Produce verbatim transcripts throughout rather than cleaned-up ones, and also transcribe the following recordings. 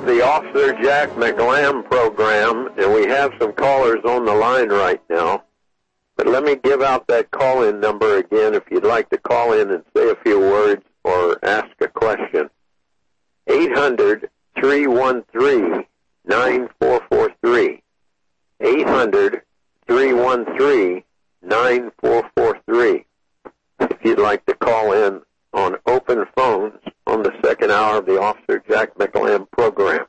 the Officer Jack McLam program, and we have some callers on the line right now. But let me give out that call-in number again if you'd like to call in and say a few words or ask a question. eight hundred, three one three, nine four four three. eight hundred, three one three, nine four four three. If you'd like to call in on open phones on the second hour of the Officer Jack McLam program.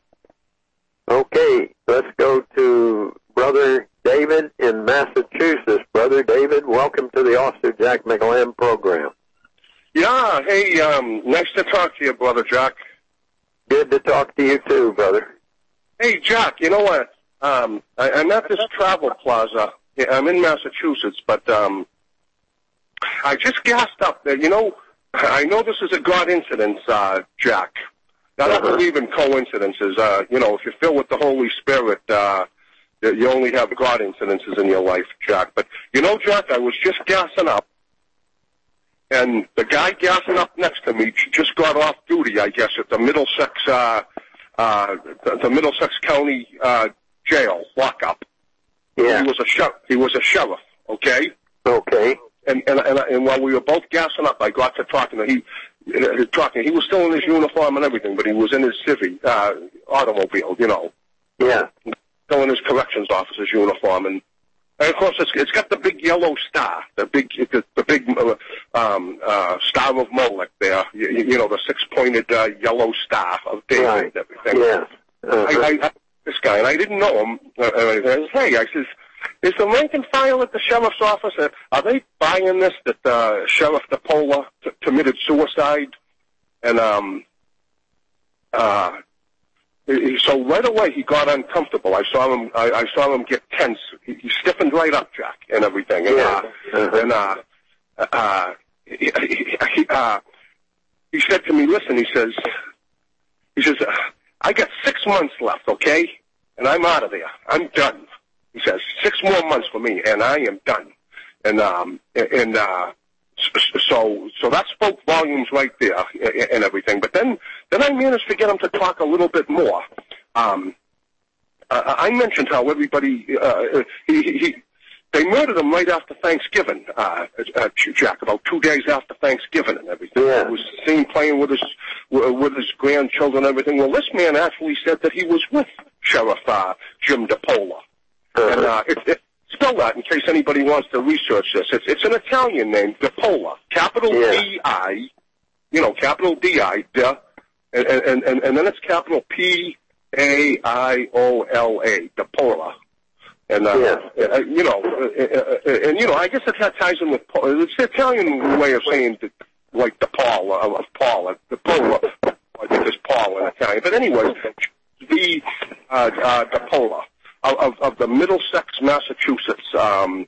Okay, let's go to Brother David in Massachusetts. Brother David, welcome to the Officer Jack McLam program. Yeah, hey, um, nice to talk to you, Brother Jack. Good to talk to you too, brother. Hey, Jack, you know what? Um, I, I'm at this travel plaza. I'm in Massachusetts, but um, I just gassed up there. You know, I know this is a God incident, uh, Jack. I don't uh-huh. believe in coincidences. Uh, you know, if you're filled with the Holy Spirit, uh, you only have God incidences in your life, Jack. But, you know, Jack, I was just gassing up, and the guy gassing up next to me just got off duty, I guess, at the Middlesex, uh, uh, the, the Middlesex County uh, jail lockup. Yeah. He was a sheriff. He was a sheriff. Okay. Okay. And and and, and while we were both gassing up, I got to talking to he. Uh, talking. He was still in his uniform and everything, but he was in his civvy uh, automobile, you know. Yeah. Still in his corrections officer's uniform, and, and of course it's, it's got the big yellow star, the big the, the big uh, um, uh, star of Molech there. You, you know, the six-pointed uh, yellow star of David right. and everything. Yeah. Uh-huh. I, I, I, this guy, and I didn't know him. Uh, I said, hey, I says, is the rank and file at the sheriff's office, uh, are they buying this that uh, Sheriff DePola t- committed suicide? And um, uh, he, so right away he got uncomfortable. I saw him. I, I saw him get tense. He, he stiffened right up, Jack, and everything. And, yeah. uh, uh-huh. and uh, uh, he, he, uh, he said to me, "Listen," he says, "He says I got six months left, okay, and I'm out of there. I'm done." He says, six more months for me, and I am done. And um, and uh, so so that spoke volumes right there and everything. But then then I managed to get him to talk a little bit more. Um, I mentioned how everybody uh, he, he they murdered him right after Thanksgiving, uh, uh, Jack, about two days after Thanksgiving and everything. Yeah. He was seen playing with his with his grandchildren and everything. Well, this man actually said that he was with Sheriff uh, Jim DePola. Uh-huh. And uh, it, it, spell that in case anybody wants to research this. It's, it's an Italian name, DePola, capital yeah. D I, you know, capital D I, de, and, and, and, and then it's capital P A I O L A, DePola. And, uh, yeah. uh, you know, uh, uh, and, you know, I guess it ties in with Paul. It's the Italian way of saying, the, like, the Paul, uh, of Paul. The Paul, I think it's Paul in Italian. But anyway, the uh, uh, DePola. Of, of the Middlesex, Massachusetts um,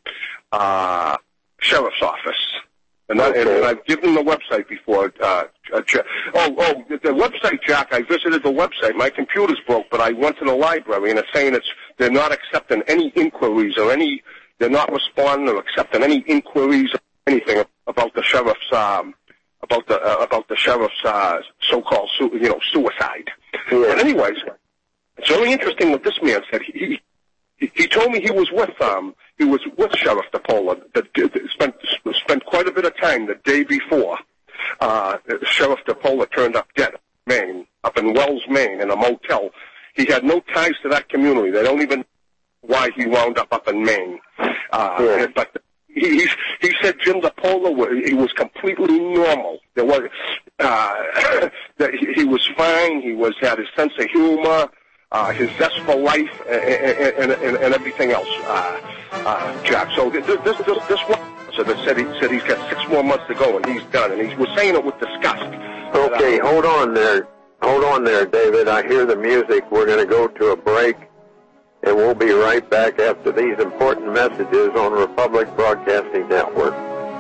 uh, Sheriff's Office, and, I, okay. and, and I've given the website before. Uh, uh, oh, oh, the, the website, Jack. I visited the website. My computer's broke, but I went to the library, and it's saying it's they're not accepting any inquiries or any. They're not responding or accepting any inquiries or anything about the sheriff's um, about the uh, about the sheriff's uh, so-called su- you know suicide. Yeah. But anyways. It's very interesting what this man said. He he, he told me he was with um he was with Sheriff DePola. That, that spent spent quite a bit of time the day before. Uh, Sheriff DePola turned up dead, Maine, up in Wells, Maine, in a motel. He had no ties to that community. They don't even know why he wound up up in Maine. Uh, yeah. But he he said Jim DePola was, he was completely normal. There was uh, that he, he was fine. He was had his sense of humor. Uh, his zest for life and, and, and, and everything else, uh, uh, Jack. So this this this, this one so that said he said he's got six more months to go and he's done, and he was saying it with disgust. Okay, but, uh, hold on there, hold on there, David. I hear the music. We're going to go to a break, and we'll be right back after these important messages on Republic Broadcasting Network.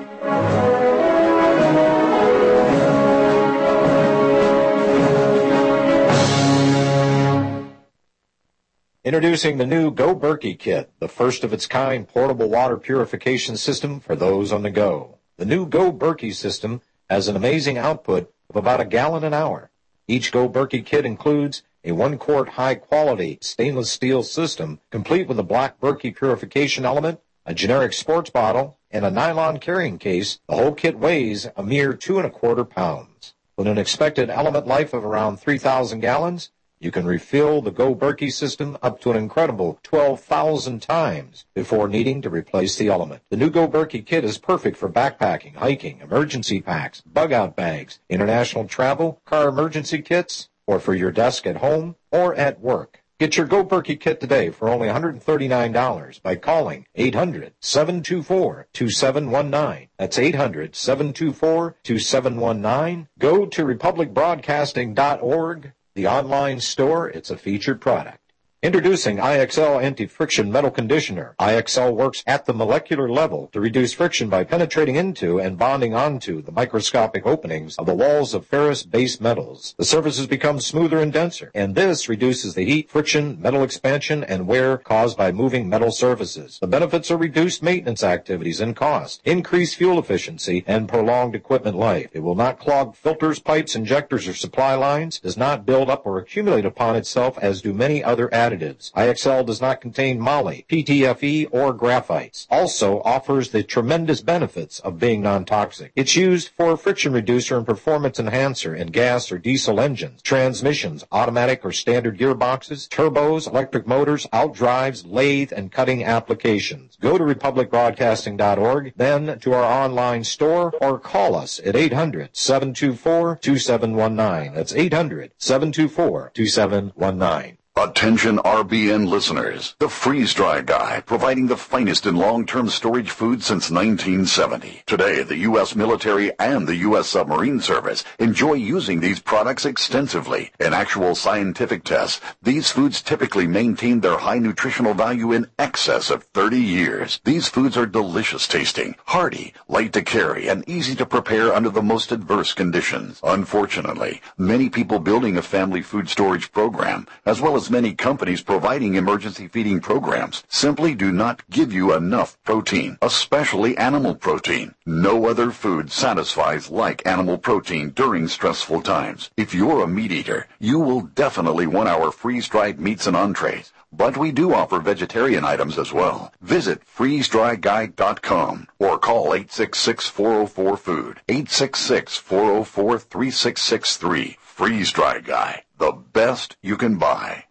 Introducing the new Go Berkey Kit, the first of its kind portable water purification system for those on the go. The new Go Berkey system has an amazing output of about a gallon an hour. Each Go Berkey kit includes a one-quart high-quality stainless steel system, complete with a black Berkey purification element, a generic sports bottle, and a nylon carrying case. The whole kit weighs a mere two and a quarter pounds. With an expected element life of around three thousand gallons, you can refill the Go Berkey system up to an incredible twelve thousand times before needing to replace the element. The new Go Berkey kit is perfect for backpacking, hiking, emergency packs, bug-out bags, international travel, car emergency kits, or for your desk at home or at work. Get your Go Berkey kit today for only one hundred thirty-nine dollars by calling eight hundred, seven two four, two seven one nine. That's eight hundred, seven two four, two seven one nine. Go to republic broadcasting dot org. The online store, it's a featured product. Introducing I X L Anti-Friction Metal Conditioner. I X L works at the molecular level to reduce friction by penetrating into and bonding onto the microscopic openings of the walls of ferrous-based metals. The surfaces become smoother and denser, and this reduces the heat, friction, metal expansion, and wear caused by moving metal surfaces. The benefits are reduced maintenance activities and cost, increased fuel efficiency, and prolonged equipment life. It will not clog filters, pipes, injectors, or supply lines, does not build up or accumulate upon itself as do many other additives. I X L does not contain moly, P T F E, or graphites. Also offers the tremendous benefits of being non-toxic. It's used for friction reducer and performance enhancer in gas or diesel engines, transmissions, automatic or standard gearboxes, turbos, electric motors, outdrives, lathe, and cutting applications. Go to republic broadcasting dot org, then to our online store, or call us at eight hundred, seven two four, two seven one nine. That's eight hundred, seven two four, two seven one nine. Attention R B N listeners, the Freeze Dry Guy, providing the finest in long-term storage food since nineteen seventy. Today, the U S military and the U S submarine service enjoy using these products extensively. In actual scientific tests, these foods typically maintain their high nutritional value in excess of thirty years. These foods are delicious tasting, hearty, light to carry, and easy to prepare under the most adverse conditions. Unfortunately, many people building a family food storage program, as well as many companies providing emergency feeding programs, simply do not give you enough protein, especially animal protein. No other food satisfies like animal protein during stressful times. If you're a meat eater, you will definitely want our freeze-dried meats and entrees, but we do offer vegetarian items as well. Visit freeze dry guide dot com or call eight six six, four oh four, food, eight six six, four oh four, three six six three. Freeze Dry Guy, the best you can buy.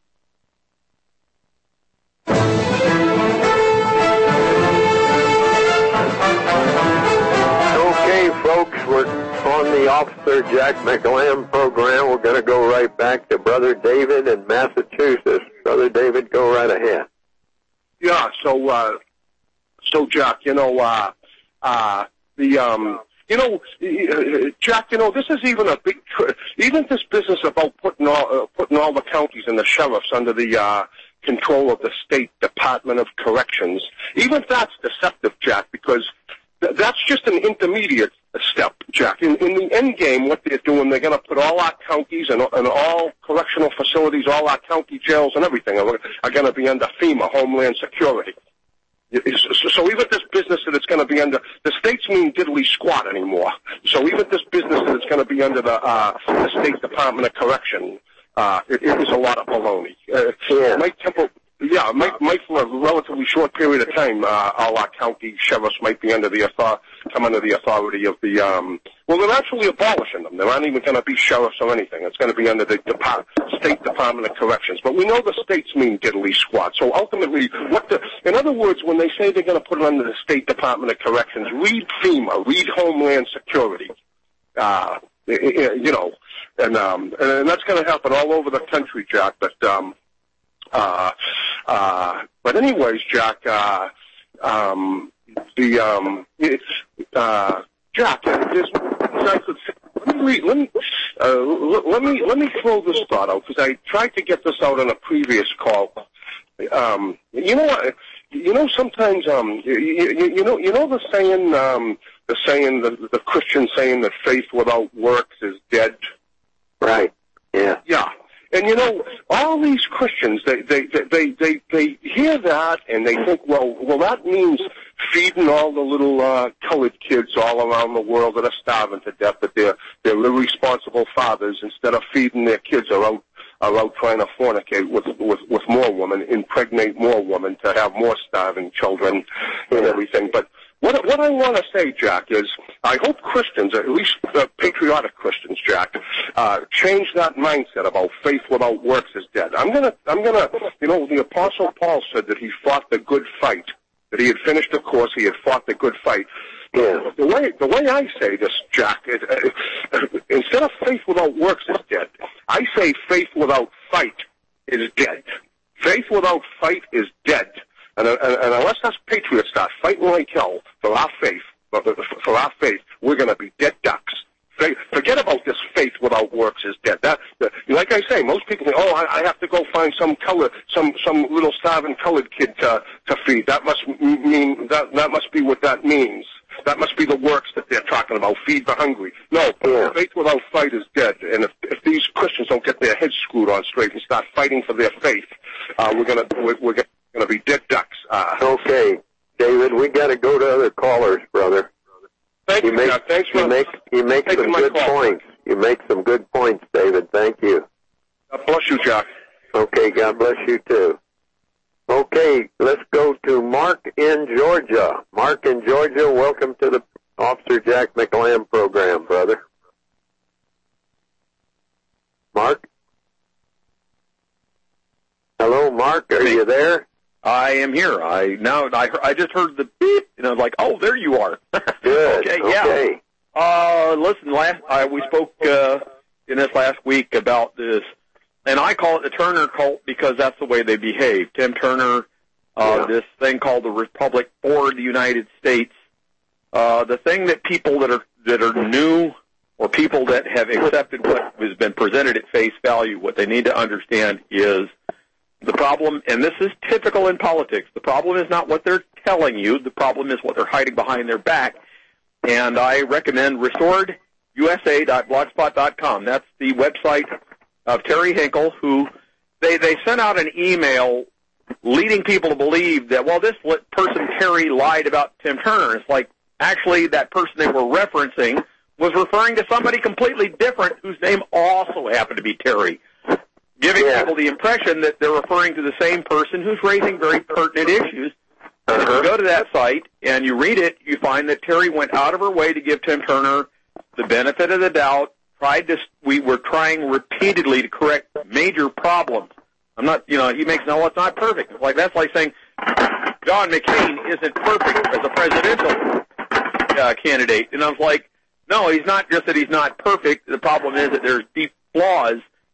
Okay, folks, we're on the Officer Jack McLam program. We're going to go right back to Brother David in Massachusetts. Brother David, go right ahead. Yeah, so, uh, so Jack, you know, uh, uh, the, um, you know, Jack, you know, this is even a big, tr- even this business about putting all, uh, putting all the counties and the sheriffs under the, uh, control of the State Department of Corrections. Even that's deceptive, Jack, because th- that's just an intermediate step, Jack. In, in the end game, what they're doing, they're going to put all our counties and, and all correctional facilities, all our county jails and everything are, are going to be under FEMA, Homeland Security. So, so even this business that it's going to be under, the states mean diddly squat anymore. So even this business that it's going to be under the, uh, the State Department of Correction, Uh, it, it was a lot of baloney. Uh, yeah. Mike Temple, yeah, Mike, Mike, for a relatively short period of time, uh, all our county sheriffs might be under the author, come under the authority of the, um, well, they're actually abolishing them. They're not even going to be sheriffs or anything. It's going to be under the Depart- State Department of Corrections. But we know the states mean diddly squat. So ultimately, what the, in other words, when they say they're going to put it under the State Department of Corrections, read FEMA, read Homeland Security, uh, you know, and um, and that's going to happen all over the country, Jack. But um, uh, uh, but anyways, Jack, uh, um, the um, it's uh, Jack. There's, let me read, let me uh, let me let me throw this thought out because I tried to get this out on a previous call. Um, you know what? You know sometimes um, you, you, you know you know the saying um, the saying the, the Christian saying that faith without works is dead. Right. Yeah. Yeah. And you know, all these Christians, they, they, they, they, they hear that and they think, well, well, that means feeding all the little, uh, colored kids all around the world that are starving to death, that they're, they're irresponsible fathers instead of feeding their kids are out, are out trying to fornicate with, with, with more women, impregnate more women to have more starving children and everything. But what, what I want to say, Jack, is I hope Christians, at least uh, patriotic Christians, Jack, uh, change that mindset about faith without works is dead. I'm gonna, I'm gonna, you know, the Apostle Paul said that he fought the good fight, that he had finished the course, he had fought the good fight. Yeah. The way the way I say this, Jack, it, uh, instead of faith without works is dead, I say faith without fight is dead. Faith without fight is dead. And, and, and unless us patriots start fighting like hell for our faith, for, for our faith, we're going to be dead ducks. Faith, forget about this faith without works is dead. That, the, like I say, most people think, oh, I, I have to go find some color, some some little starving colored kid to to feed. That must mean that that must be what that means. That must be the works that they're talking about. Feed the hungry. No, yeah. Faith without fight is dead. And if, if these Christians don't get their heads screwed on straight and start fighting for their faith, uh, we're gonna we're, we're gonna be dead ducks. Uh, okay, David, we got to go to other callers, brother. Thank you, make, Jack. Thanks for you make you make some good call. points. You make some good points, David. Thank you. God bless you, Jack. Okay, God bless you too. Okay, let's go to Mark in Georgia. Mark in Georgia, welcome to the Officer Jack McLam program, brother. Mark? Hello, Mark, are you there? I am here. I now I I just heard the beep, and I was like, "Oh, there you are." Good. okay, okay. Yeah. Uh, listen, last I, we spoke uh, in this last week about this, and I call it the Turner cult because that's the way they behave. Tim Turner, uh, yeah. This thing called the Republic for the United States. Uh, the thing that people that are that are new or people that have accepted what has been presented at face value, what they need to understand is. The problem, and this is typical in politics, the problem is not what they're telling you, the problem is what they're hiding behind their back. And I recommend restored U S A dot blogspot dot com. That's the website of Terry Hinkle, who they, they sent out an email leading people to believe that, well, this person, Terry, lied about Tim Turner. It's like, actually, that person they were referencing was referring to somebody completely different whose name also happened to be Terry. Giving yeah. people the impression that they're referring to the same person who's raising very pertinent issues. And if you go to that site and you read it, you find that Terry went out of her way to give Tim Turner the benefit of the doubt. Tried to, we were trying repeatedly to correct major problems. I'm not, you know, he makes, no, it's not perfect. It's like, that's like saying John McCain isn't perfect as a presidential uh, candidate. And I was like, no, he's not just that he's not perfect. The problem is that there's deep flaws.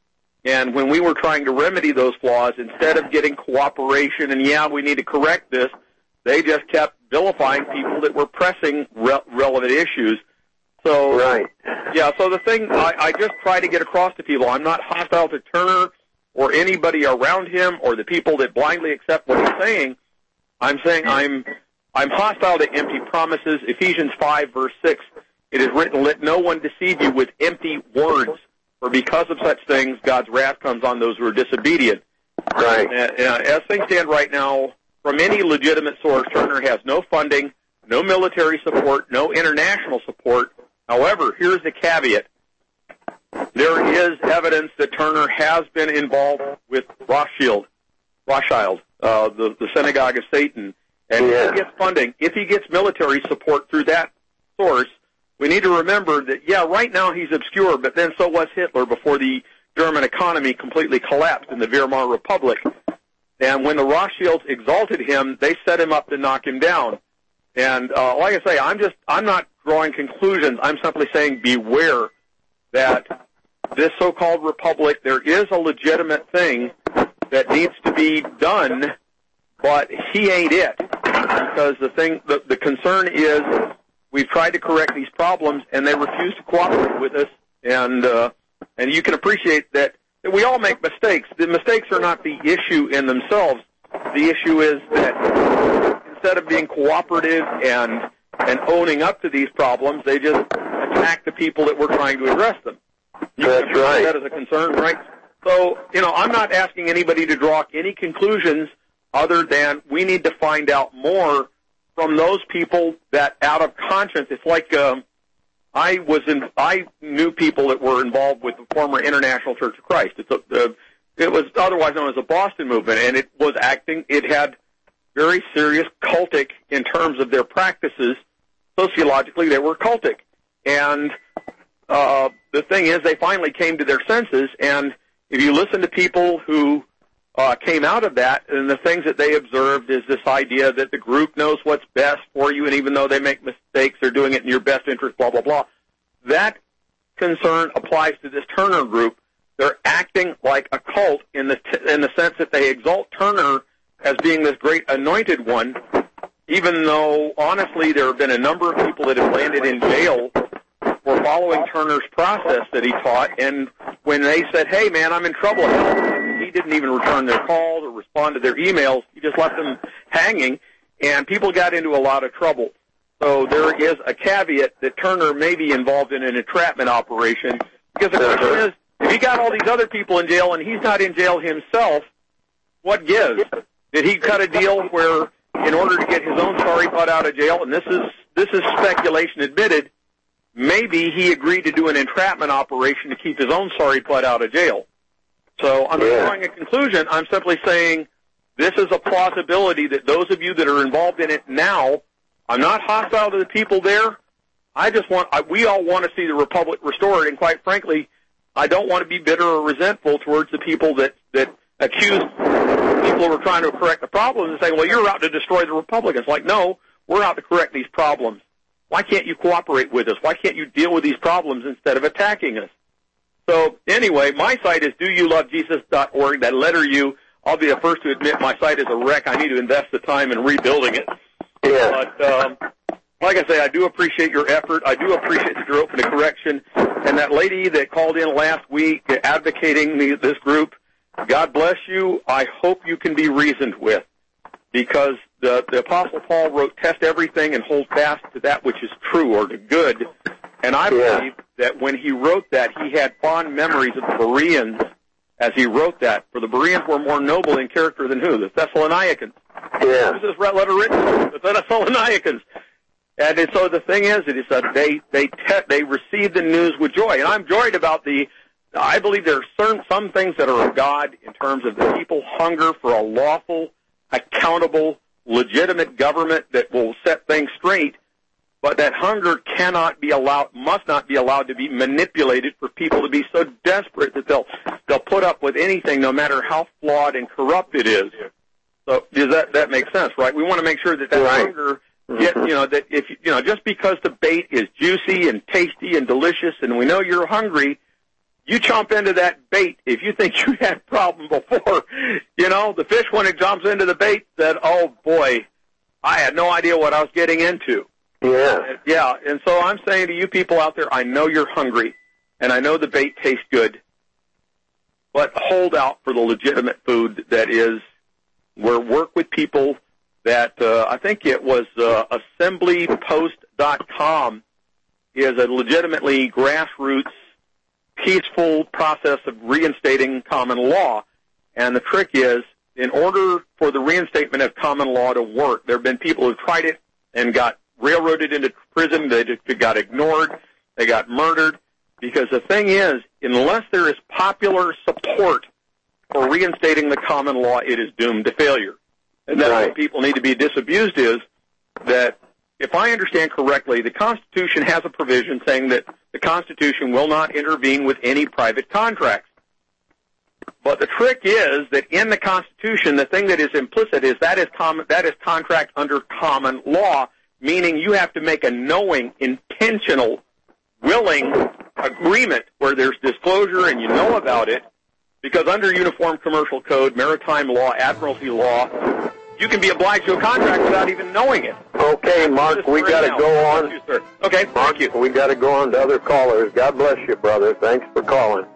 And when we were trying to remedy those flaws, instead of getting cooperation and, yeah, we need to correct this, they just kept vilifying people that were pressing re- relevant issues. So, right. yeah, so the thing I, I just try to get across to people, I'm not hostile to Turner or anybody around him or the people that blindly accept what he's saying. I'm saying I'm I'm hostile to empty promises. Ephesians five, verse six, it is written, let no one deceive you with empty words. For because of such things, God's wrath comes on those who are disobedient. Right. Uh, uh, as things stand right now, from any legitimate source, Turner has no funding, no military support, no international support. However, here's the caveat. There is evidence that Turner has been involved with Rothschild, Rothschild, uh, the, the synagogue of Satan. And yeah. if he gets funding, if he gets military support through that source, we need to remember that, yeah, right now he's obscure, but then so was Hitler before the German economy completely collapsed in the Weimar Republic. And when the Rothschilds exalted him, they set him up to knock him down. And uh, like I say, I'm just, I'm not drawing conclusions. I'm simply saying beware that this so-called republic, there is a legitimate thing that needs to be done, but he ain't it. Because the thing, the, the concern is, we've tried to correct these problems, and they refuse to cooperate with us. And uh, and you can appreciate that, that we all make mistakes. The mistakes are not the issue in themselves. The issue is that instead of being cooperative and and owning up to these problems, they just attack the people that we're trying to address them. You That's can right. That is a concern, right? So, you know, I'm not asking anybody to draw any conclusions other than we need to find out more from those people that out of conscience, it's like um, I was in, I knew people that were involved with the former International Church of Christ. It's a, the it was otherwise known as the Boston movement, and it was acting, it had very serious cultic in terms of their practices. Sociologically, they were cultic. And uh, the thing is, they finally came to their senses, and if you listen to people who uh, came out of that, and the things that they observed is this idea that the group knows what's best for you, and even though they make mistakes, they're doing it in your best interest, blah, blah, blah. That concern applies to this Turner group. They're acting like a cult in the t- in the sense that they exalt Turner as being this great anointed one, even though, honestly, there have been a number of people that have landed in jail for following Turner's process that he taught, and when they said, hey, man, I'm in trouble, he didn't even return their calls or respond to their emails. He just left them hanging, and people got into a lot of trouble. So there is a caveat that Turner may be involved in an entrapment operation, because the question is, if he got all these other people in jail and he's not in jail himself, what gives? Did he cut a deal where, in order to get his own sorry butt out of jail, and this is this is speculation admitted, maybe he agreed to do an entrapment operation to keep his own sorry butt out of jail. So I'm not Yeah. drawing a conclusion. I'm simply saying this is a plausibility that those of you that are involved in it now, I'm not hostile to the people there. I just want, I, we all want to see the Republic restored, and quite frankly, I don't want to be bitter or resentful towards the people that, that accuse people who are trying to correct the problems and saying, well, you're out to destroy the Republic. It's like, no, we're out to correct these problems. Why can't you cooperate with us? Why can't you deal with these problems instead of attacking us? So anyway, my site is do you love Jesus dot org, that letter U. I'll be the first to admit my site is a wreck. I need to invest the time in rebuilding it. Yeah. But um, like I say, I do appreciate your effort. I do appreciate that you're open to correction. And that lady that called in last week advocating the, this group, God bless you. I hope you can be reasoned with, because the, the Apostle Paul wrote, test everything and hold fast to that which is true or to good. And I Yeah. believe that when he wrote that, he had fond memories of the Bereans as he wrote that. For the Bereans were more noble in character than who? The Thessalonians. Yeah. Who's this letter written? The Thessalonians. And so the thing is, it is that they they te- they receive the news with joy, and I'm joyed about the. I believe there are certain some things that are of God in terms of the people hunger for a lawful, accountable, legitimate government that will set things straight. But that hunger cannot be allowed, must not be allowed to be manipulated for people to be so desperate that they'll they'll put up with anything, no matter how flawed and corrupt it is. So does that that make sense, right? We want to make sure that that Right. hunger. Get, you know, that if, you know, just because the bait is juicy and tasty and delicious and we know you're hungry, you chomp into that bait. If you think you had a problem before, you know, the fish, when it jumps into the bait, said, oh boy, I had no idea what I was getting into. Yeah. And, yeah, and so I'm saying to you people out there, I know you're hungry and I know the bait tastes good, but hold out for the legitimate food that is, where work with people that uh, I think it was uh, assembly post dot com is a legitimately grassroots, peaceful process of reinstating common law. And the trick is, in order for the reinstatement of common law to work, there have been people who tried it and got railroaded into prison. They just got ignored. They got murdered. Because the thing is, unless there is popular support for reinstating the common law, it is doomed to failure. And that's Right. what people need to be disabused is that, if I understand correctly, the Constitution has a provision saying that the Constitution will not intervene with any private contracts. But the trick is that in the Constitution, the thing that is implicit is that is common, that is contract under common law, meaning you have to make a knowing, intentional, willing agreement where there's disclosure and you know about it. Because under Uniform Commercial Code, maritime law, admiralty law, you can be obliged to a contract without even knowing it. Okay, Mark, we got to go on. Thank you, sir. Okay, Mark, thank you. we got to go on to other callers. God bless you, brother. Thanks for calling.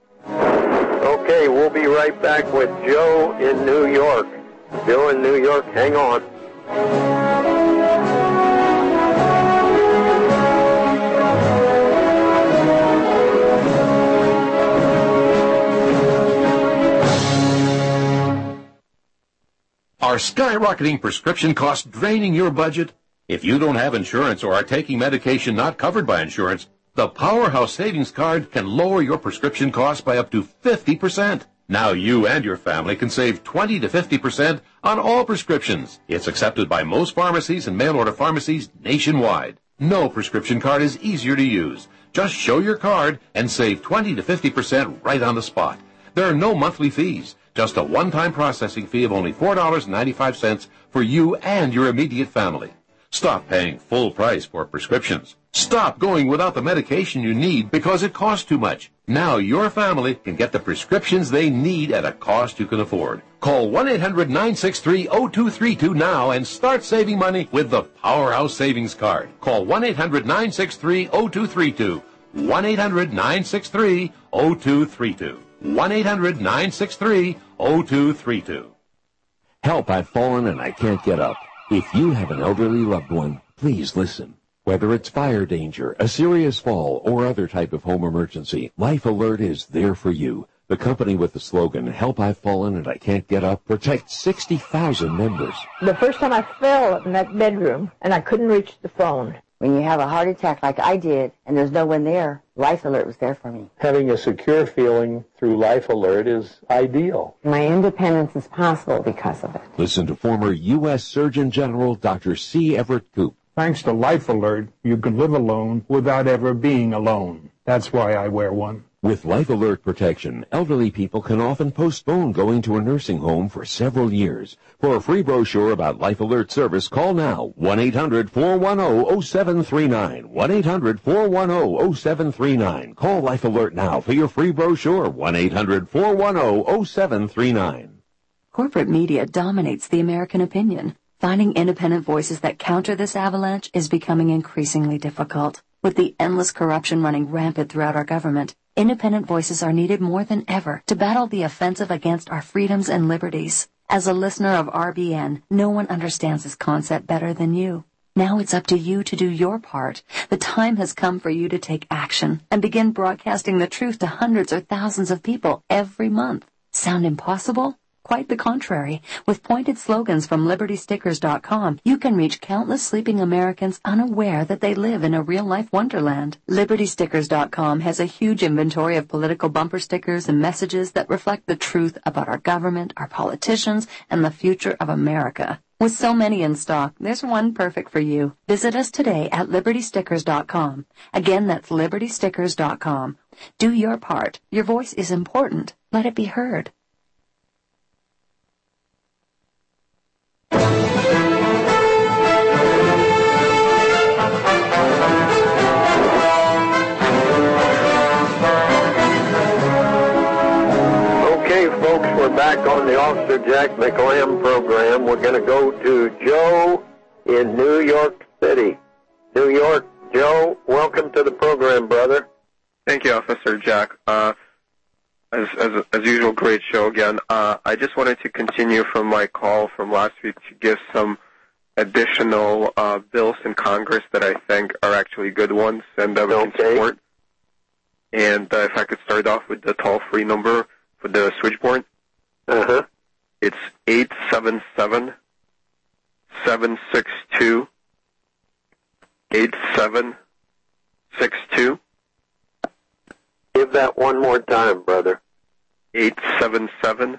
Okay, we'll be right back with Joe in New York. Joe in New York, hang on. Are skyrocketing prescription costs draining your budget? If you don't have insurance or are taking medication not covered by insurance, the Powerhouse Savings Card can lower your prescription costs by up to fifty percent. Now you and your family can save twenty to fifty percent on all prescriptions. It's accepted by most pharmacies and mail-order pharmacies nationwide. No prescription card is easier to use. Just show your card and save twenty to fifty percent right on the spot. There are no monthly fees, just a one-time processing fee of only four dollars and ninety-five cents for you and your immediate family. Stop paying full price for prescriptions. Stop going without the medication you need because it costs too much. Now your family can get the prescriptions they need at a cost you can afford. Call one eight hundred nine six three oh two three two now and start saving money with the Powerhouse Savings Card. Call one eight hundred nine six three oh two three two. one eight hundred nine six three oh two three two. one eight hundred nine six three oh two three two. Help, I've fallen and I can't get up. If you have an elderly loved one, please listen. Whether it's fire danger, a serious fall, or other type of home emergency, Life Alert is there for you. The company with the slogan, Help, I've Fallen and I Can't Get Up, protects sixty thousand members. The first time I fell in that bedroom and I couldn't reach the phone. When you have a heart attack like I did and there's no one there, Life Alert was there for me. Having a secure feeling through Life Alert is ideal. My independence is possible because of it. Listen to former U S Surgeon General Doctor C. Everett Koop. Thanks to Life Alert, you can live alone without ever being alone. That's why I wear one. With Life Alert protection, elderly people can often postpone going to a nursing home for several years. For a free brochure about Life Alert service, call now, one eight hundred four one zero oh seven three nine, one eight hundred four one zero oh seven three nine. Call Life Alert now for your free brochure, one eight hundred four one zero oh seven three nine. Corporate media dominates the American opinion. Finding independent voices that counter this avalanche is becoming increasingly difficult. With the endless corruption running rampant throughout our government, independent voices are needed more than ever to battle the offensive against our freedoms and liberties. As a listener of R B N, no one understands this concept better than you. Now it's up to you to do your part. The time has come for you to take action and begin broadcasting the truth to hundreds or thousands of people every month. Sound impossible? Quite the contrary. With pointed slogans from Liberty Stickers dot com, you can reach countless sleeping Americans unaware that they live in a real-life wonderland. Liberty Stickers dot com has a huge inventory of political bumper stickers and messages that reflect the truth about our government, our politicians, and the future of America. With so many in stock, there's one perfect for you. Visit us today at Liberty Stickers dot com. Again, that's Liberty Stickers dot com. Do your part. Your voice is important. Let it be heard. Folks, we're back on the Officer Jack McLam program. We're going to go to Joe in New York City. New York, Joe, welcome to the program, brother. Thank you, Officer Jack. Uh, as, as, as usual, great show again. Uh, I just wanted to continue from my call from last week to give some additional uh, bills in Congress that I think are actually good ones and that we okay. can support. And uh, if I could start off with the toll-free number for the switchboard. Uh-huh. It's eight seven seven, seven six two, eight seven six two. Give that one more time, brother. eight seven seven,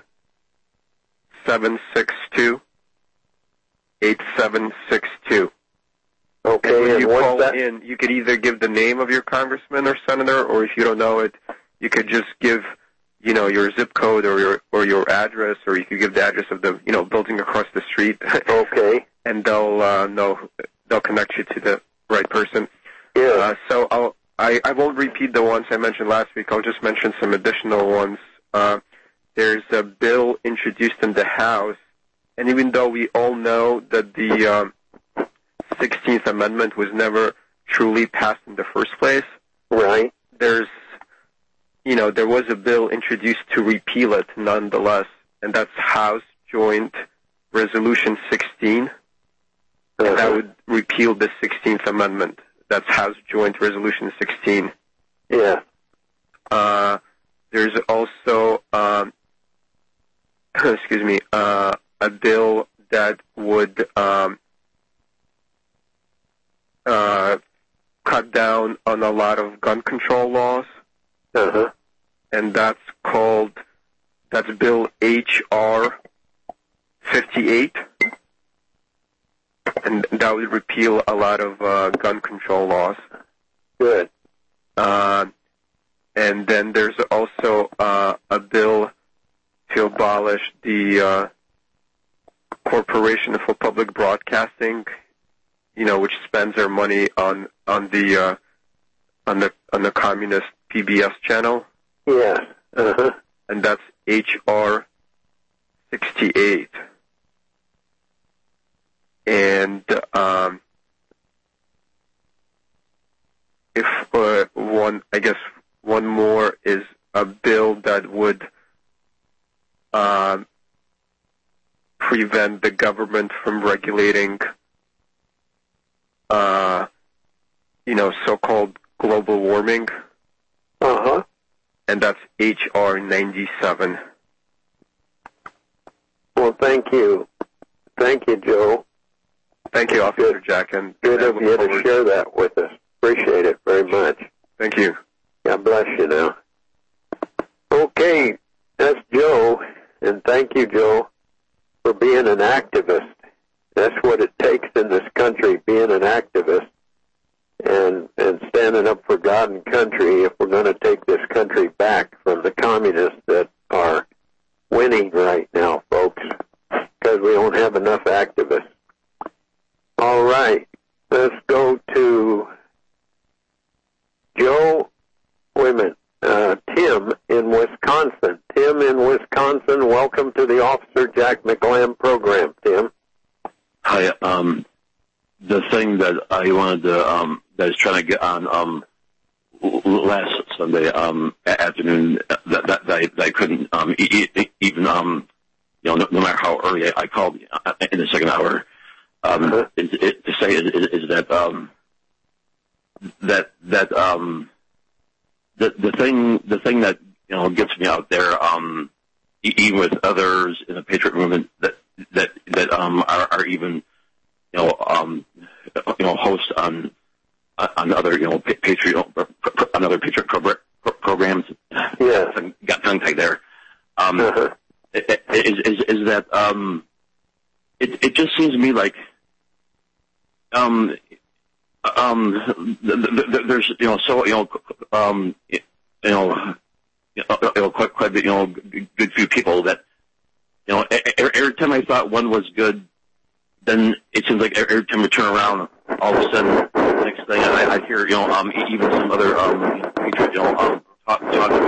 seven six two, eight seven six two. Okay, and when and you what's call that? in, you could either give the name of your congressman or senator, or if you don't know it, you could just give, you know, your zip code or your or your address, or you could give the address of the, you know, building across the street. Okay. And they'll uh, know, they'll connect you to the right person. Yeah. Uh, so I'll, I I won't repeat the ones I mentioned last week. I'll just mention some additional ones. Uh, there's a bill introduced in the House, and even though we all know that the um, sixteenth Amendment was never truly passed in the first place, right? There's You know, there was a bill introduced to repeal it nonetheless, and that's House Joint Resolution sixteen, uh-huh. and that would repeal the sixteenth Amendment. That's House Joint Resolution sixteen. Yeah. Uh, there's also, um, excuse me, uh, a bill that would um, uh, cut down on a lot of gun control laws. Uh-huh. And that's called That's Bill H R fifty-eight, and that would repeal a lot of uh, gun control laws. Good. Uh, and then there's also uh, a bill to abolish the uh, Corporation for Public Broadcasting, you know, which spends their money on on the uh, on the on the communist P B S channel. Yeah. Uh-huh. And that's H R sixty-eight. And um, if uh, one, I guess one more is a bill that would uh, prevent the government from regulating, uh, you know, so-called global warming. Uh-huh. And that's H R ninety-seven. Well, thank you. Thank you, Joe. Thank you, Officer Jack. And good of you to share that with us. Appreciate it very much. Thank you. God bless you now. Okay, that's Joe. And thank you, Joe, for being an activist. That's what it takes in this country, being an activist. And, and standing up for God and country if we're going to take this country back from the communists that are winning right now, folks, because we don't have enough activists. All right, let's go to Joe, wait a minute, uh, Tim in Wisconsin. Tim in Wisconsin, welcome to the Officer Jack McLam program, Tim. Hi, um... the thing that I wanted to, um, that I was trying to get on, um, last Sunday, um, afternoon, that, that, that, I, that I couldn't, um, e- e- even, um, you know, no, no matter how early I, I called in the second hour, um, uh-huh. it, it, to say is, is that, um, that, that, um, the, the thing, the thing that, you know, gets me out there, um, even with others in the Patriot movement that, that, that, um, are, are even, you know, um, you know, host on on other, you know, Patriot, on other Patriot pro- pro- programs. Yeah, got tongue tied there. Um, uh-huh. is, is is that um, it it just seems to me like um um there's you know so you know um you know you know quite quite a bit, you know good few people that you know every time I thought one was good, then it seems like every time we turn around, all of a sudden, the next thing I, I hear, you know, um, even some other, um, you know, patriot, you know, um, talk, talk, you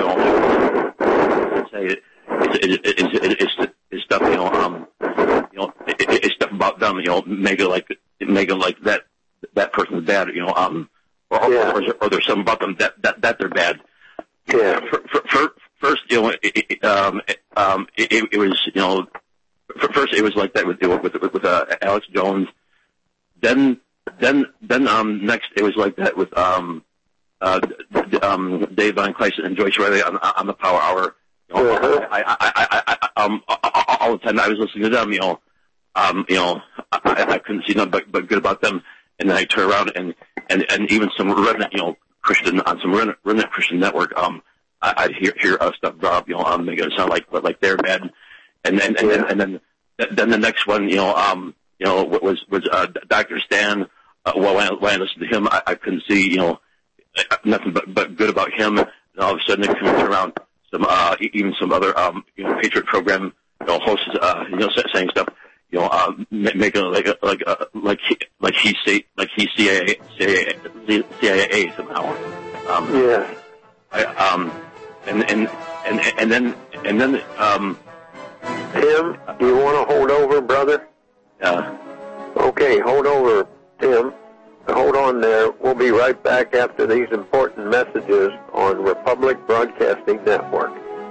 know, say it, it's, it's, it's, it's, it's stuff, you know, um, you know, it, it's stuff about them, you know, make it like, make it like that, that person's bad, you know, um, or, yeah. or, or, or there's something about them that, that, that they're bad. Yeah. For, for, for, first, you know, it, it, um, um, it, it was, you know, first, it was like that with with with, with uh, Alex Jones. Then, then, then, um, next, it was like that with um, uh, um, Dave Von Kleist and Joyce Riley on, on the Power Hour. You know, uh-huh. I, I, I, I, um, all the time I was listening to them. You know, um, you know, I, I couldn't see nothing but, but good about them. And then I turn around and and and even some redneck, you know, Christian on some redneck, redneck Christian network. Um, I, I'd hear hear uh, stuff drop. You know, um, making it sound like like they're bad. And then, and, yeah. and then, and then, then the next one, you know, um, you know, was was uh, Doctor Stan. Uh, while I, while I listened to him, I, I couldn't see, you know, nothing but, but good about him. And all of a sudden, it comes around some, uh, even some other, um, you know, Patriot program, you know, hosts, uh, you know, saying stuff, you know, uh, making like like uh, like he, like he say like he C I A C I A somehow. Um, yeah. I, um, and and and and then and then um. Tim, do you want to hold over, brother? Yeah. Okay, hold over, Tim. Hold on there. We'll be right back after these important messages on Republic Broadcasting Network.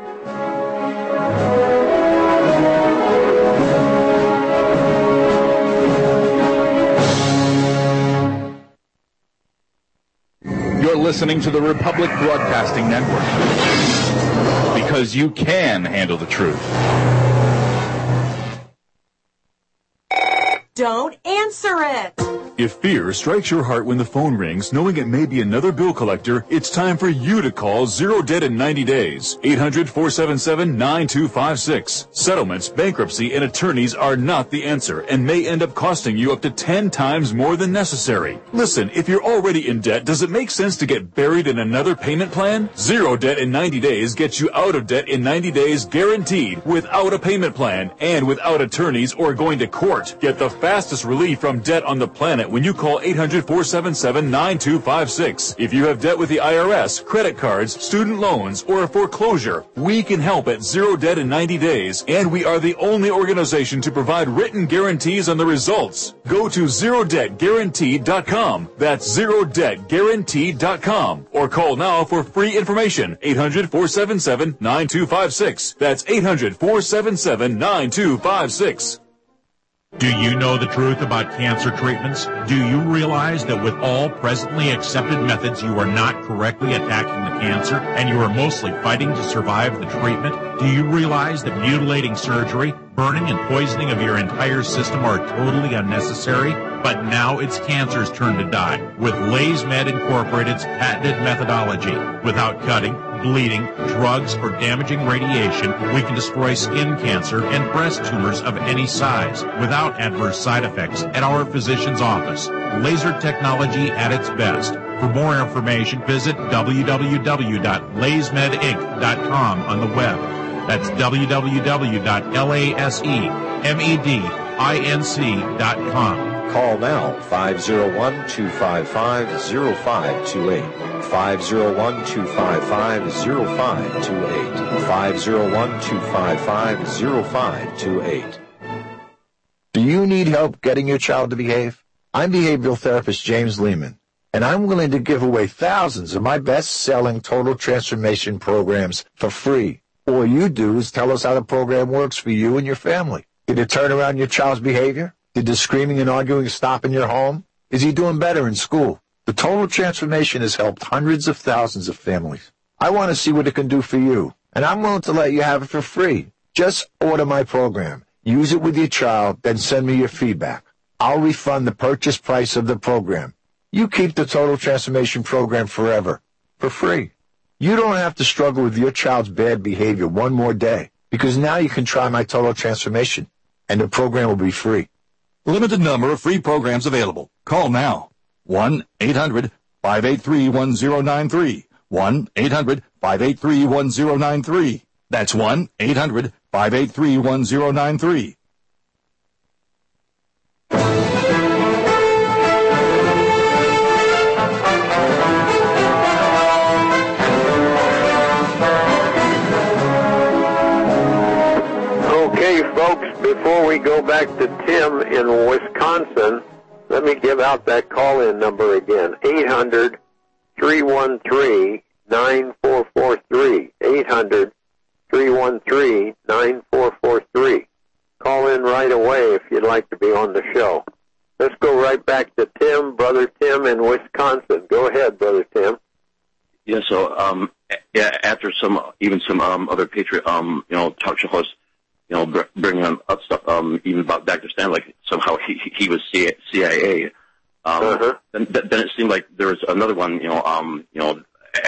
You're listening to the Republic Broadcasting Network, because you can handle the truth. Don't answer it. If fear strikes your heart when the phone rings, knowing it may be another bill collector, it's time for you to call Zero Debt in ninety days. eight hundred, four seven seven, nine two five six. Settlements, bankruptcy, and attorneys are not the answer and may end up costing you up to ten times more than necessary. Listen, if you're already in debt, does it make sense to get buried in another payment plan? Zero Debt in ninety days gets you out of debt in ninety days guaranteed, without a payment plan and without attorneys or going to court. Get the fastest relief from debt on the planet when you call eight hundred, four seven seven, nine two five six. If you have debt with the I R S, credit cards, student loans, or a foreclosure, we can help at Zero Debt in ninety days, and we are the only organization to provide written guarantees on the results. Go to zero debt guaranteed dot com. That's zero debt guaranteed dot com. Or call now for free information. eight hundred, four seven seven, nine two five six. That's eight hundred, four seven seven, nine two five six. Do you know the truth about cancer treatments? Do you realize that with all presently accepted methods, you are not correctly attacking the cancer and you are mostly fighting to survive the treatment? Do you realize that mutilating surgery, burning and poisoning of your entire system are totally unnecessary? But now it's cancer's turn to die with LaysMed Incorporated's patented methodology. Without cutting, bleeding, drugs, or damaging radiation, we can destroy skin cancer and breast tumors of any size without adverse side effects at our physician's office. Laser technology at its best. For more information, visit w w w dot lays med inc dot com on the web. That's w w w dot lasemed inc dot com. Call now, five oh one, two five five, oh five two eight. five oh one, two five five, oh five two eight. five oh one, two five five, oh five two eight. Do you need help getting your child to behave? I'm behavioral therapist James Lehman, and I'm willing to give away thousands of my best-selling total transformation programs for free. All you do is tell us how the program works for you and your family. Did it turn around your child's behavior? Did the screaming and arguing stop in your home? Is he doing better in school? The total transformation has helped hundreds of thousands of families. I want to see what it can do for you, and I'm willing to let you have it for free. Just order my program, use it with your child, then send me your feedback. I'll refund the purchase price of the program. You keep the total transformation program forever, for free. You don't have to struggle with your child's bad behavior one more day, because now you can try my total transformation, and the program will be free. Limited number of free programs available. Call now. one eight hundred, five eight three, one zero nine three. one eight hundred, five eight three, one zero nine three. That's one eight hundred, five eight three, one zero nine three. Okay, folks, before we go back to Tim in Wisconsin, let me give out that call-in number again, eight hundred, three one three, nine four four three, eight hundred, three one three, nine four four three. Call in right away if you'd like to be on the show. Let's go right back to Tim, Brother Tim in Wisconsin. Go ahead, Brother Tim. Yeah, so, um, yeah, after some, even some, um, other Patriot, um, you know, talk show hosts, you know, br- bringing up stuff, um, even about Doctor Stan, like somehow he, he was C I A. Um, uh-huh. then, then it seemed like there was another one, you know, um, you know,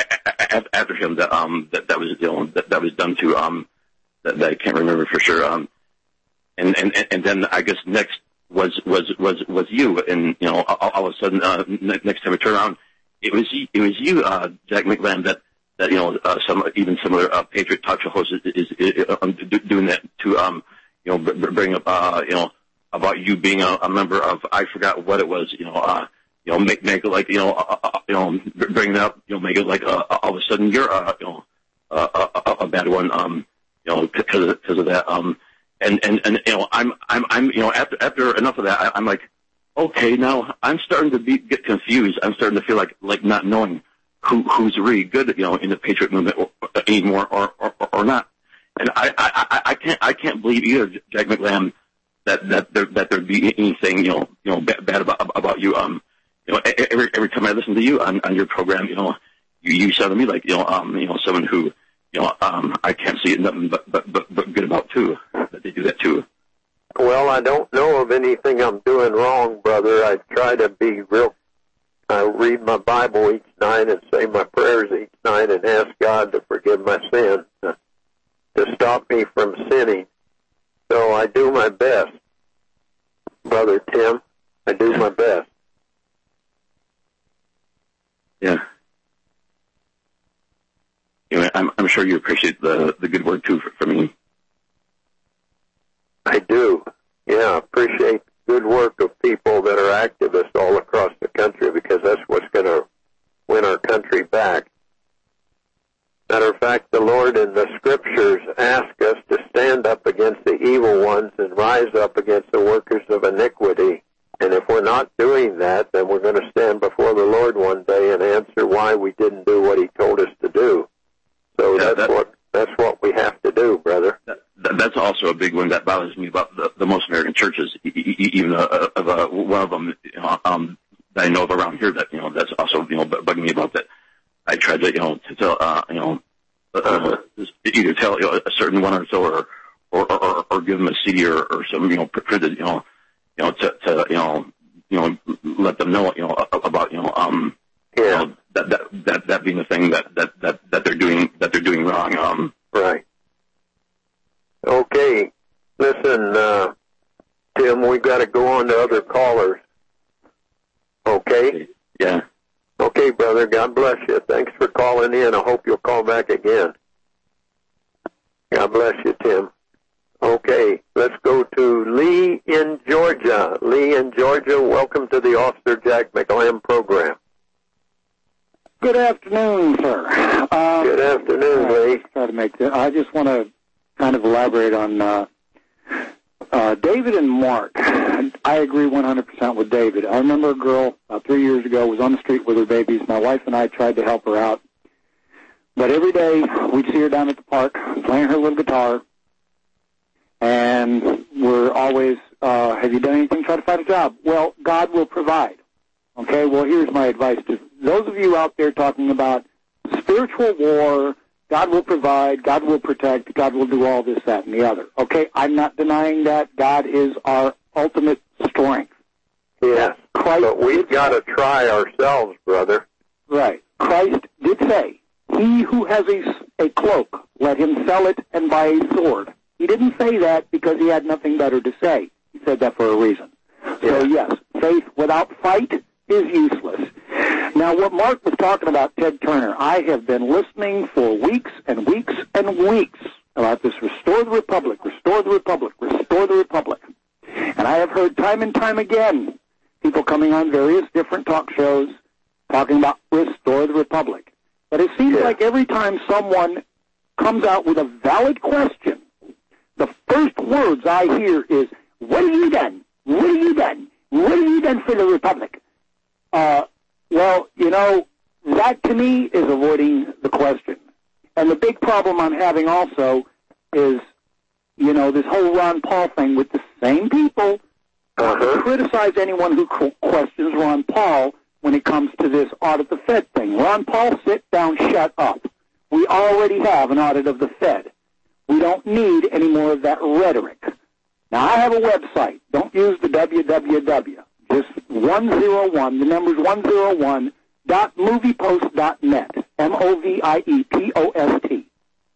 a- a- after him that, um, that, that was, you know, that, that was done to, um, that, that I can't remember for sure. Um, and, and, and then I guess next was, was, was, was you. And, you know, all, all of a sudden, uh, next time I turn around, it was, it was you, uh, Jack McLam, that, that, you know, uh, some, even some other, uh, Patriot talk show hosts is, is, is um, doing that to, um, you know, br- bring up, uh, you know, about you being a, a member of, I forgot what it was, you know, uh, you know, make, make it like, you know, uh, uh, you know, bring it up, you know, make it like, uh, all of a sudden you're, uh, you know, uh, a, a bad one, um, you know, because of, because of that, um, and, and, and, you know, I'm, I'm, I'm, you know, after, after enough of that, I, I'm like, okay, now I'm starting to be, get confused. I'm starting to feel like, like not knowing who, who's really good, you know, in the Patriot movement or, or, anymore or, or, or not. And I, I, I can't, I can't believe either, Jack McLam, that, that there, that there'd be anything, you know, you know, bad, bad about, about you. Um, you know, every, every time I listen to you on, on your program, you know, you, you sound to me like, you know, um, you know, someone who, you know, um, I can't see nothing but, but, but, but good about too, that they do that too. Well, I don't know of anything I'm doing wrong, brother. I try to be real. I read my Bible each night and say my prayers each night and ask God to forgive my sin, to, to stop me from sinning. So I do my best, Brother Tim. I do yeah. my best. Yeah. Anyway, I'm, I'm sure you appreciate the, the good word, too, from me. I do. Yeah, I appreciate good work of people that are activists all across the country, because that's what's going to win our country back. Matter of fact, the Lord in the Scriptures ask us to stand up against the evil ones and rise up against the workers of iniquity. And if we're not doing that, then we're going to stand before the Lord one day and answer why we didn't do what He told us to do. So yeah, that's that, what that's what we have to do, brother. That, that, that's also a big one that bothers me about the, the most American churches. Even uh, of uh, one of them, you know, um, that I know of around here that you know that's also you know bugging me about that. I tried to you know to tell uh, you know uh, either tell you know, a certain one or so, or or, or, or give them a C D or, or some you know printed you know you know to, to you know you know let them know you know about you know um yeah. you know, that, that that that being the thing that, that, that, that they're doing that they're doing wrong. Um, right. Okay. Listen, uh, Tim, we've got to go on to other callers. Okay? Yeah. Okay, brother. God bless you. Thanks for calling in. I hope you'll call back again. God bless you, Tim. Okay, let's go to Lee in Georgia. Lee in Georgia, welcome to the Officer Jack McLam program. Good afternoon, sir. Um, Good afternoon, Lee. Try to make this. I just want to kind of elaborate on uh, uh, David and Mark. I agree one hundred percent with David. I remember a girl about three years ago was on the street with her babies. My wife and I tried to help her out. But every day we'd see her down at the park playing her little guitar. And we're always, uh, have you done anything to try to find a job? Well, God will provide. Okay, well, here's my advice to those of you out there talking about spiritual war, God will provide, God will protect, God will do all this, that, and the other. Okay, I'm not denying that. God is our ultimate strength. Yes, Christ but we've got to try ourselves, brother. Right. Christ did say, he who has a, a cloak, let him sell it and buy a sword. He didn't say that because he had nothing better to say. He said that for a reason. Yeah. So, yes, faith without fight is useless. Now, what Mark was talking about, Ted Turner, I have been listening for weeks and weeks and weeks about this Restore the Republic, Restore the Republic, Restore the Republic. And I have heard time and time again people coming on various different talk shows talking about Restore the Republic. But it seems yeah. like every time someone comes out with a valid question, the first words I hear is, what have you done? What have you done? What have you done for the Republic? Uh, well, you know, that to me is avoiding the question. And the big problem I'm having also is, you know, this whole Ron Paul thing with the same people uh-huh. criticize anyone who questions Ron Paul when it comes to this audit the Fed thing. Ron Paul, sit down, shut up. We already have an audit of the Fed. We don't need any more of that rhetoric. Now, I have a website. Don't use the W W W. Just one oh one, the number's one oh one, dot moviepost dot net, M O V I E P O S T.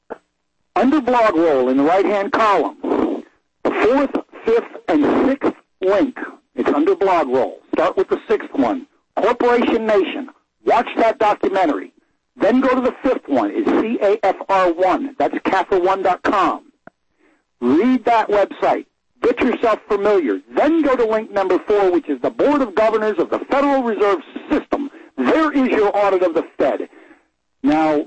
Under blog roll in the right-hand column, the fourth, fifth, and sixth link, it's under blog roll. Start with the sixth one, Corporation Nation. Watch that documentary. Then go to the fifth one, it's C A F R one. That's C A F R one dot com. Read that website. Get yourself familiar. Then go to link number four, which is the Board of Governors of the Federal Reserve System. There is your audit of the Fed. Now,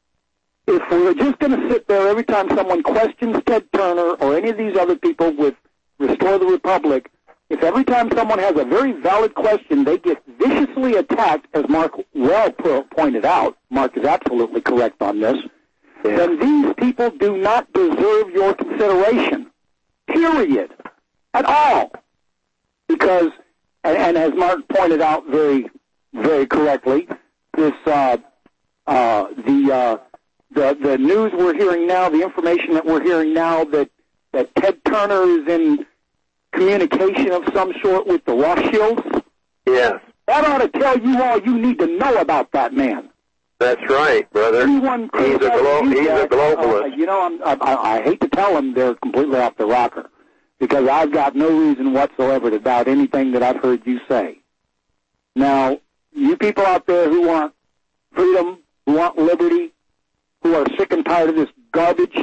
if we're just going to sit there every time someone questions Ted Turner or any of these other people with Restore the Republic, if every time someone has a very valid question, they get viciously attacked, as Mark well pointed out, Mark is absolutely correct on this, yeah. then these people do not deserve your consideration. Period. At all. Because, and, and as Mark pointed out very, very correctly, this, uh, uh, the, uh, the, the news we're hearing now, the information that we're hearing now that, that Ted Turner is in, communication of some sort with the Rothschilds? Yes. That ought to tell you all you need to know about that man. That's right, brother. Anyone he's a, glo- he's a globalist. Uh, you know, I'm, I, I, I hate to tell them they're completely off the rocker, because I've got no reason whatsoever to doubt anything that I've heard you say. Now, you people out there who want freedom, who want liberty, who are sick and tired of this garbage,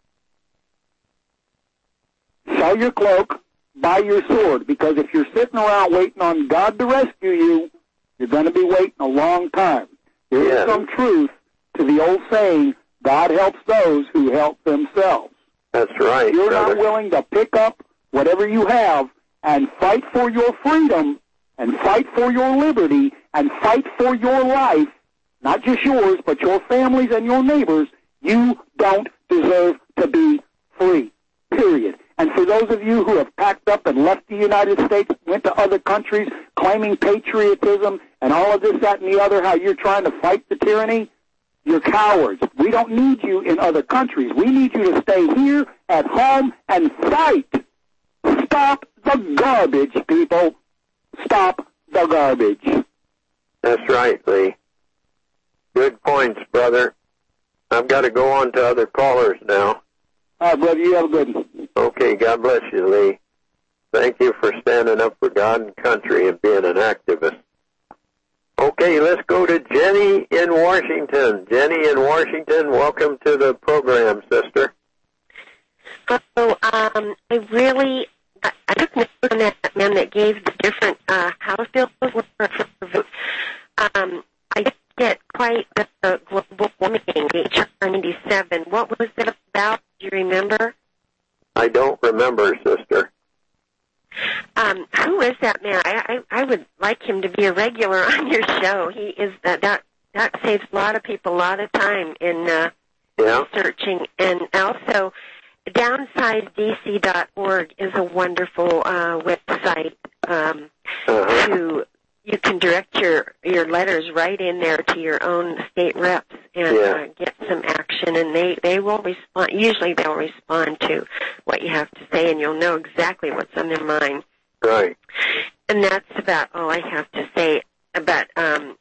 sell your cloak, buy your sword, because if you're sitting around waiting on God to rescue you, you're going to be waiting a long time. There yeah. is some truth to the old saying, God helps those who help themselves. That's right. If you're brother. not willing to pick up whatever you have and fight for your freedom and fight for your liberty and fight for your life, not just yours, but your families and your neighbors, you don't deserve to be free, period. And for those of you who have packed up and left the United States, went to other countries, claiming patriotism and all of this, that, and the other, how you're trying to fight the tyranny, you're cowards. We don't need you in other countries. We need you to stay here at home and fight. Stop the garbage, people. Stop the garbage. That's right, Lee. Good points, brother. I've got to go on to other callers now. All right, brother, you have a good one. Okay, God bless you, Lee. Thank you for standing up for God and country and being an activist. Okay, let's go to Jenny in Washington. Jenny in Washington, welcome to the program, sister. Oh, um, I really, I, I took note on that man that gave the different uh, House bills for, for vote. Um, I get quite the uh, global warming, H R ninety-seven. What was it about? Do you remember? I don't remember, sister. Um, who is that man? I, I I would like him to be a regular on your show. He is uh, that that saves a lot of people a lot of time in uh, yeah. researching, and also downsize D C dot org is a wonderful uh, website um, uh-huh. to. You can direct your, your letters right in there to your own state reps and yeah. uh, get some action, and they, they will respond. Usually they'll respond to what you have to say, and you'll know exactly what's on their mind. Right. And that's about all I have to say. But um,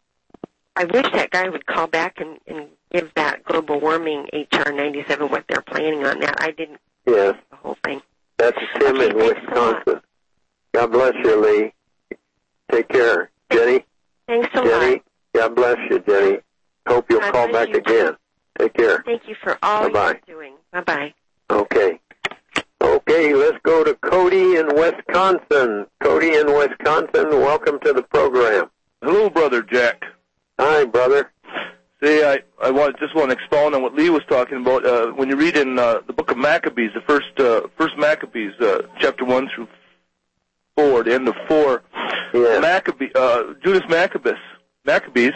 I wish that guy would call back and, and give that global warming H R ninety-seven what they're planning on that. I didn't yes. the whole thing. That's Tim okay, in Wisconsin. God bless you, Lee. Take care, Jenny. Thanks a Jenny, lot. God bless you, Jenny. Hope you'll God call back you. again. Take care. Thank you for all Bye-bye. you're doing. Bye-bye. Okay. Okay, let's go to Cody in Wisconsin. Cody in Wisconsin, welcome to the program. Hello, Brother Jack. Hi, brother. See, I, I want, just want to expound on what Lee was talking about. Uh, when you read in uh, the book of Maccabees, the first uh, first Maccabees, uh, chapter one through four, the end of four, yeah. Maccabee, uh, Judas Maccabees, Maccabees,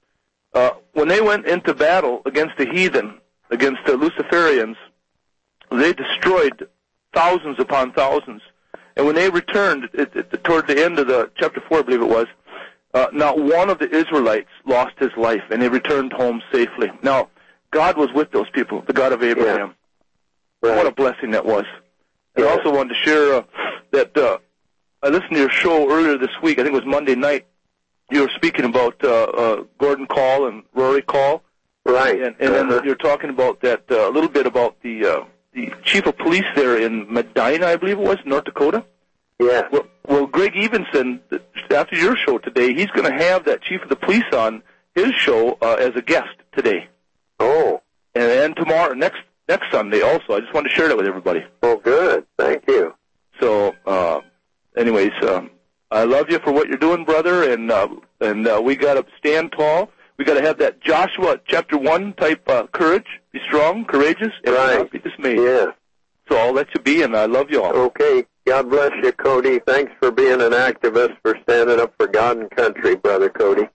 uh, when they went into battle against the heathen, against the Luciferians, they destroyed thousands upon thousands. And when they returned, it, it, toward the end of the chapter four, I believe it was, uh, not one of the Israelites lost his life, and they returned home safely. Now, God was with those people, the God of Abraham. Yeah. Right. What a blessing that was. Yeah. I also wanted to share uh, that uh, I listened to your show earlier this week. I think it was Monday night. You were speaking about uh, uh, Gordon Call and Rory Call. Right. And, and uh-huh. then you're talking about that uh, a little bit about the uh, the chief of police there in Medina, I believe it was, North Dakota. Yeah. Well, well, Greg Evenson, after your show today, he's going to have that chief of the police on his show uh, as a guest today. Oh. And, and tomorrow, next next Sunday also. I just wanted to share that with everybody. Oh, good. Thank you. So, uh, anyways, um, I love you for what you're doing, brother, and uh, and uh, we got to stand tall. We got to have that Joshua chapter one type uh, courage. Be strong, courageous, and right. not be dismayed. Yeah. So I'll let you be, and I love you all. Okay. God bless you, Cody. Thanks for being an activist, for standing up for God and country, brother Cody.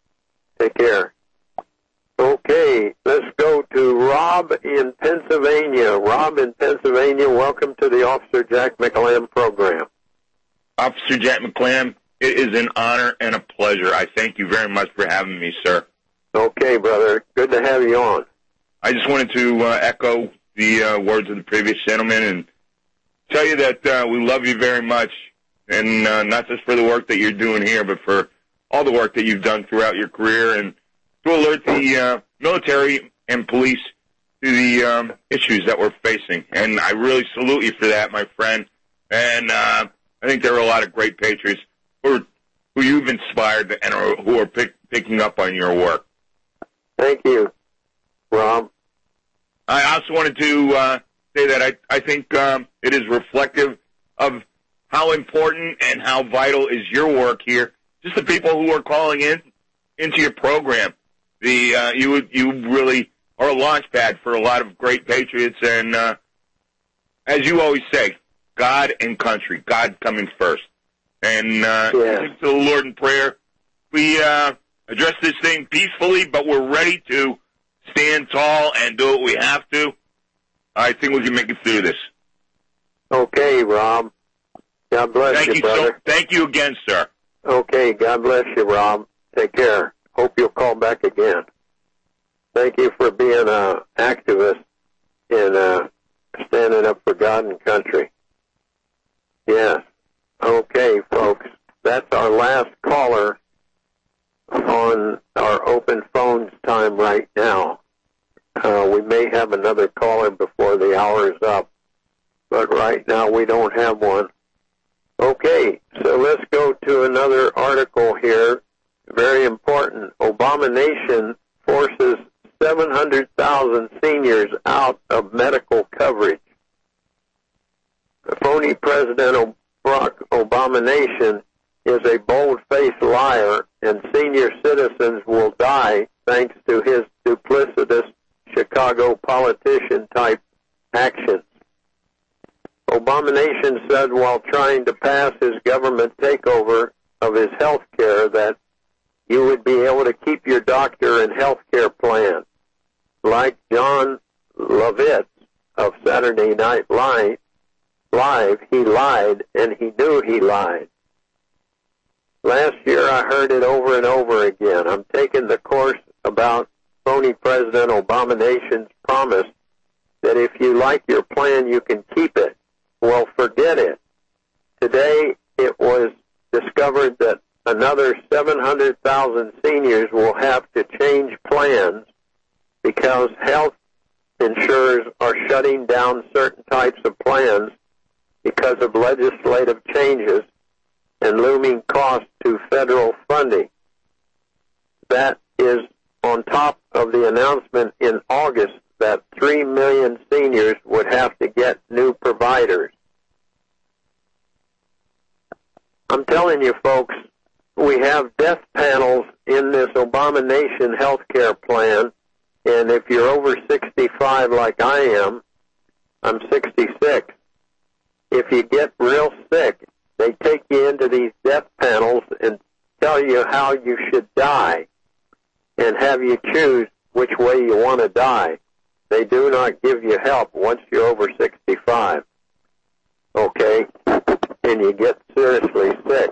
Take care. Okay, let's go to Rob in Pennsylvania. Rob in Pennsylvania, welcome to the Officer Jack McClam program. Officer Jack McClam, it is an honor and a pleasure. I thank you very much for having me, sir. Okay, brother. Good to have you on. I just wanted to uh, echo the uh, words of the previous gentleman and tell you that uh, we love you very much, and uh, not just for the work that you're doing here, but for all the work that you've done throughout your career, and to alert the uh, military and police to the um, issues that we're facing. And I really salute you for that, my friend. And uh, I think there are a lot of great patriots who, are, who you've inspired and are, who are pick, picking up on your work. Thank you, Rob. I also wanted to uh, say that I, I think um, it is reflective of how important and how vital is your work here. Just the people who are calling in into your program. The uh, you you really are a launch pad for a lot of great patriots, and uh, as you always say, God and country, God coming first. And uh, yeah. to the Lord in prayer, we uh, address this thing peacefully, but we're ready to stand tall and do what we have to. I think we can make it through this. Okay, Rob. God bless thank you, you brother. So, thank you again, sir. Okay, God bless you, Rob. Take care. Hope you'll call back again. Thank you for being an activist and uh, standing up for God and country. Yes. Okay, folks. That's our last caller on our open phones time right now. Uh, we may have another caller before the hour is up, but right now we don't have one. Okay, so let's go to another article here. Very important. Abomination forces seven hundred thousand seniors out of medical coverage. The phony President Barack Obama is a bold-faced liar, and senior citizens will die thanks to his duplicitous Chicago politician-type actions. Abomination said while trying to pass his government takeover of his health care that you would be able to keep your doctor and health care plan. Like John Lovitz of Saturday Night Live, he lied, and he knew he lied. Last year I heard it over and over again. I'm taking the course about phony President Abomination's promise that if you like your plan, you can keep it. Well, forget it. Today it was discovered that another seven hundred thousand seniors will have to change plans because health insurers are shutting down certain types of plans because of legislative changes and looming costs to federal funding. That is on top of the announcement in August that three million seniors would have to get new providers. I'm telling you, folks, we have death panels in this Abomination health care plan, and if you're over sixty-five like I am, I'm sixty-six, if you get real sick, they take you into these death panels and tell you how you should die and have you choose which way you want to die. They do not give you help once you're over sixty-five, okay, and you get seriously sick.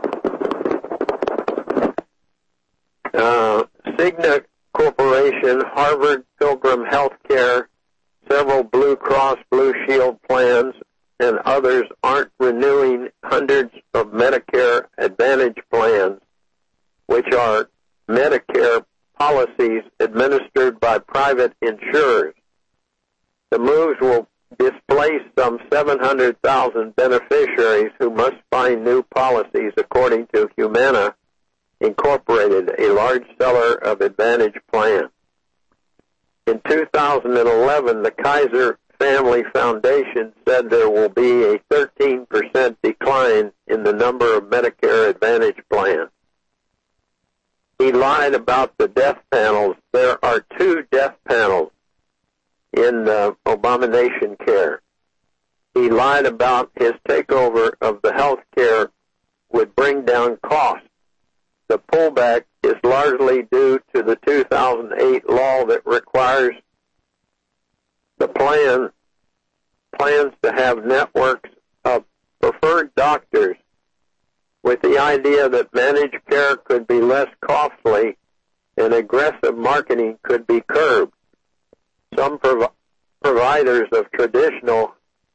Uh, Cigna Corporation, Harvard Pilgrim Healthcare, several Blue Cross Blue Shield plans, and others aren't renewing hundreds of Medicare Advantage plans, which are Medicare policies administered by private insurers. The moves will displace some seven hundred thousand beneficiaries who must find new policies, according to Humana Incorporated, a large seller of Advantage plans. In two thousand eleven, the Kaiser Family Foundation said there will be a thirteen percent decline in the number of Medicare Advantage plans. He lied about the death panels. There are two death panels in uh, Abomination care. He lied about his takeover of the health care would bring down costs. The pullback is largely due to the two thousand eight law that requires the plan plans to have networks of preferred doctors, with the idea that managed care could be less costly and aggressive marketing could be curbed. Some prov- providers of traditional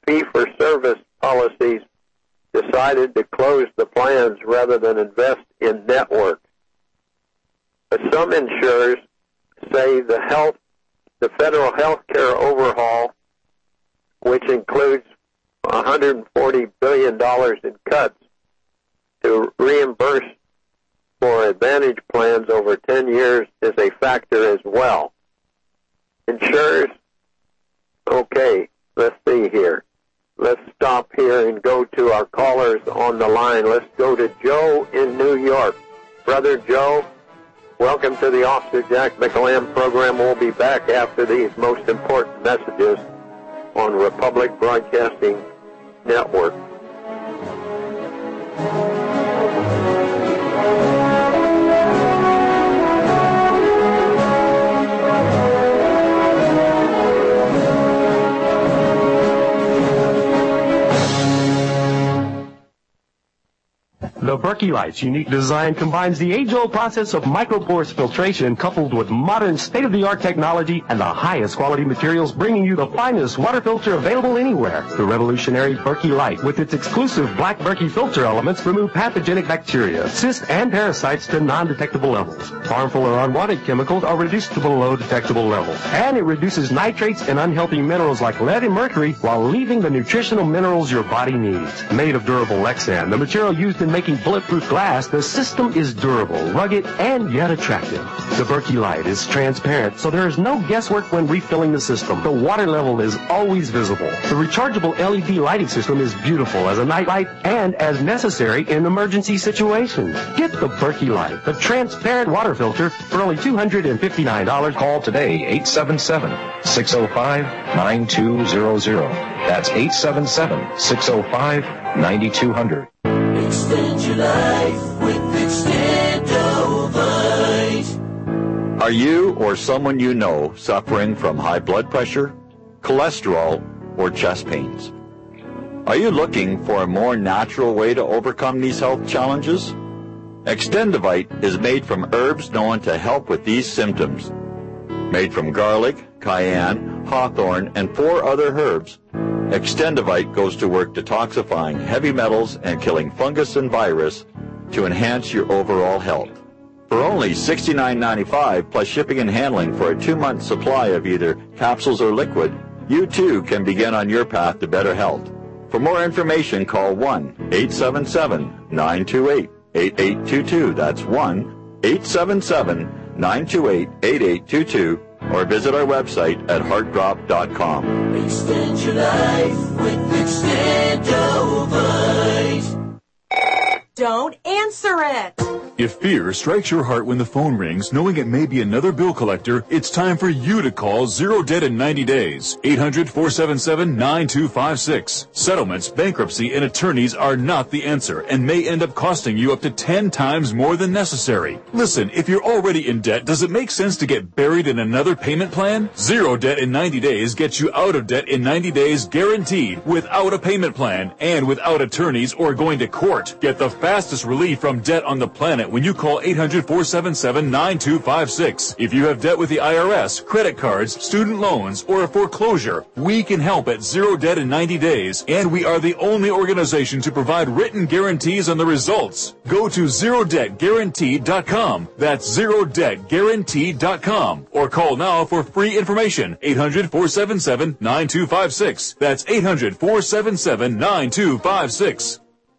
fee-for-service policies decided to close the plans rather than invest in networks. But some insurers say the health, the federal health care overhaul, which includes one hundred forty billion dollars in cuts to reimburse for Advantage plans over ten years, is a factor as well. Insurers, okay, let's see here. Let's stop here and go to our callers on the line. Let's go to Joe in New York. Brother Joe, welcome to the Officer Jack McElhamp program. We'll be back after these most important messages on Republic Broadcasting Network. The Berkey Light's unique design combines the age-old process of micropores filtration coupled with modern state-of-the-art technology and the highest quality materials, bringing you the finest water filter available anywhere. The revolutionary Berkey Light, with its exclusive black Berkey filter elements, remove pathogenic bacteria, cysts, and parasites to non-detectable levels. Harmful or unwanted chemicals are reduced to below detectable levels. And it reduces nitrates and unhealthy minerals like lead and mercury while leaving the nutritional minerals your body needs. Made of durable Lexan, the material used in making bulletproof glass, the system is durable, rugged, and yet attractive. The Berkey Light is transparent, so there is no guesswork when refilling the system. The water level is always visible. The rechargeable L E D lighting system is beautiful as a night light and as necessary in emergency situations. Get the Berkey Light, the transparent water filter, for only two hundred fifty-nine dollars. Call today, eight seven seven, six oh five, nine two zero zero. That's eight seven seven, six oh five, nine two zero zero. Extend your life with Extendovite. Are you or someone you know suffering from high blood pressure, cholesterol, or chest pains? Are you looking for a more natural way to overcome these health challenges? Extendovite is made from herbs known to help with these symptoms. Made from garlic, cayenne, hawthorn, and four other herbs, Extendovite goes to work detoxifying heavy metals and killing fungus and virus to enhance your overall health. For only sixty-nine ninety-five plus shipping and handling for a two-month supply of either capsules or liquid, you too can begin on your path to better health. For more information, call one eight seven seven, nine two eight, eight eight two two. That's one eight seven seven, nine two eight, eight eight two two. Or visit our website at heart drop dot com. Extend your life with Extendovite. Don't answer it. If fear strikes your heart when the phone rings, knowing it may be another bill collector, it's time for you to call Zero Debt in ninety days. eight hundred, four seven seven, nine two five six. Settlements, bankruptcy, and attorneys are not the answer and may end up costing you up to ten times more than necessary. Listen, if you're already in debt, does it make sense to get buried in another payment plan? Zero Debt in ninety days gets you out of debt in ninety days guaranteed, without a payment plan and without attorneys or going to court. Get the fastest relief from debt on the planet when you call eight hundred, four seven seven, nine two five six. If you have debt with the I R S, credit cards, student loans, or a foreclosure, we can help at Zero Debt in ninety days, and we are the only organization to provide written guarantees on the results. Go to zero debt guaranteed dot com. That's zero debt guaranteed dot com. Or call now for free information. eight hundred, four seven seven, nine two five six. That's eight hundred, four seven seven, nine two five six.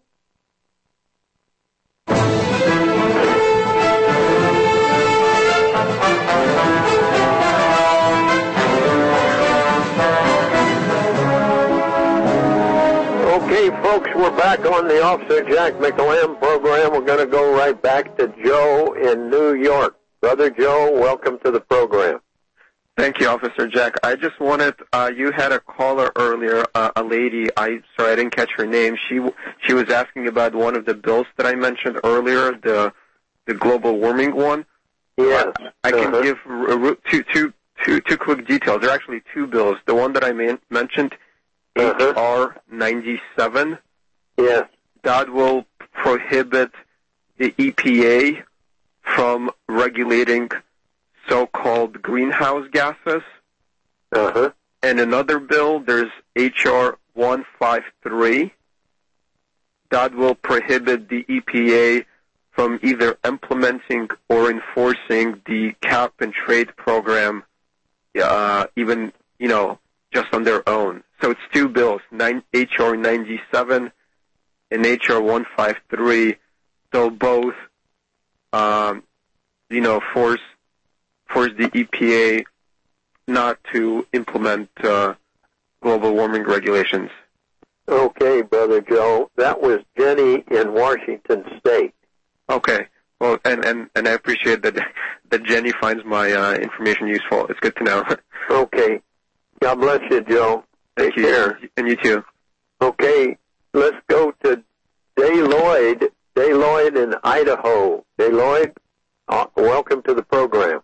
Okay, folks, we're back on the Officer Jack McElhamp program. We're going to go right back to Joe in New York. Brother Joe, welcome to the program. Thank you, Officer Jack. I just wanted, uh, you had a caller earlier, uh, a lady, I, sorry, I didn't catch her name. She, she was asking about one of the bills that I mentioned earlier, the, the global warming one. Yes. Uh, I can uh-huh. give r- two, two, two, two quick details. There are actually two bills. The one that I man- mentioned, uh-huh. H R ninety-seven. Yes. That will prohibit the E P A from regulating so-called greenhouse gases. Uh-huh. And another bill, there's H R one five three. That will prohibit the E P A from either implementing or enforcing the cap and trade program, uh, even, you know, just on their own. So it's two bills, H R ninety-seven and H R one fifty-three. They'll both, um, you know, force force the E P A not to implement uh, global warming regulations. Okay, Brother Joe. That was Jenny in Washington State. Okay. Well, and, and, and I appreciate that that Jenny finds my uh, information useful. It's good to know. Okay. God bless you, Joe. Thank Take you. care. And you too. Okay. Let's go to Day Lloyd. Day Lloyd in Idaho. Day Lloyd, uh, welcome to the program.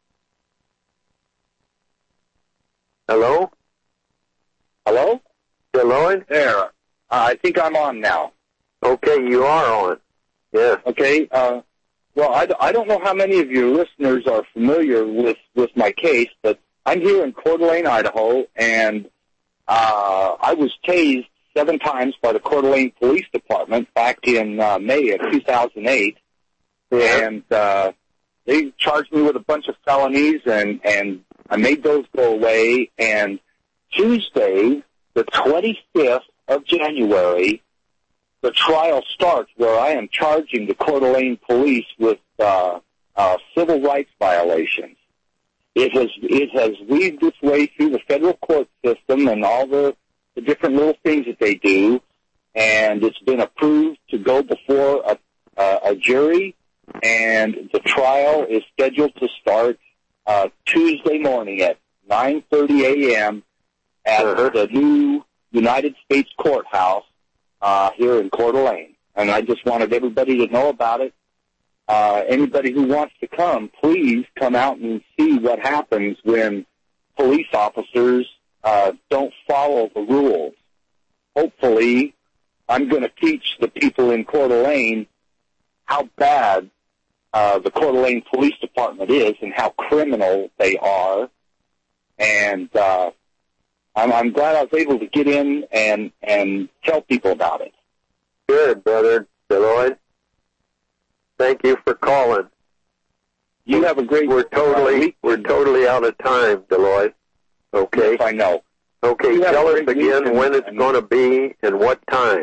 Hello? Hello? Day Lloyd? There. Uh, I think I'm on now. Okay, you are on. Yeah. Okay. Uh, well, I, I don't know how many of your listeners are familiar with, with my case, but I'm here in Coeur d'Alene, Idaho, and uh, I was tased seven times by the Coeur d'Alene Police Department back in uh, May of two thousand eight. Yeah. And uh, they charged me with a bunch of felonies, and, and I made those go away. And Tuesday, the twenty-fifth of January, the trial starts where I am charging the Coeur d'Alene police with uh, uh, civil rights violations. It has it has weaved its way through the federal court system and all the, the different little things that they do, and it's been approved to go before a, a, a jury, and the trial is scheduled to start uh, Tuesday morning at nine thirty a.m. at uh-huh. the new United States Courthouse uh, here in Coeur d'Alene. And I just wanted everybody to know about it. Uh, anybody who wants to come, please come out and see what happens when police officers uh, don't follow the rules. Hopefully, I'm going to teach the people in Coeur d'Alene how bad uh, the Coeur d'Alene Police Department is and how criminal they are. And uh, I'm, I'm glad I was able to get in and, and tell people about it. Good, Brother Lloyd. Thank you for calling. You have a great We're totally uh, we're totally out of time, Deloitte. Okay. Yes, I know. Okay, tell us again when it's going to be and what time.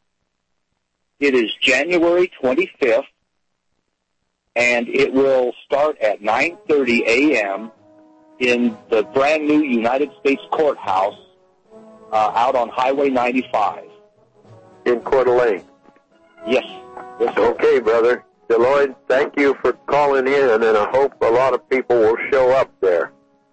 It is January twenty-fifth, and it will start at nine thirty a.m. in the brand new United States Courthouse uh, out on Highway ninety-five. In Coeur d'Alene? Yes. yes okay, brother. Deloitte, thank you for calling in, and I hope a lot of people will show up there.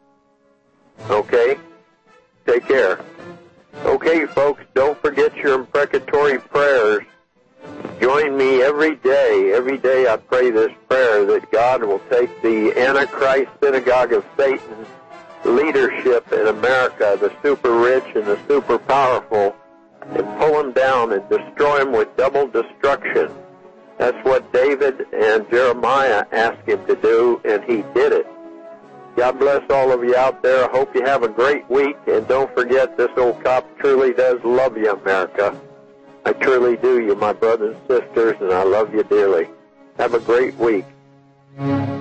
Okay? Take care. Okay, folks, don't forget your imprecatory prayers. Join me every day. Every day I pray this prayer that God will take the Antichrist synagogue of Satan leadership in America, the super rich and the super powerful, and pull them down and destroy them with double destruction. That's what David and Jeremiah asked him to do, and he did it. God bless all of you out there. I hope you have a great week, and don't forget this old cop truly does love you, America. I truly do, you my brothers and sisters, and I love you dearly. Have a great week.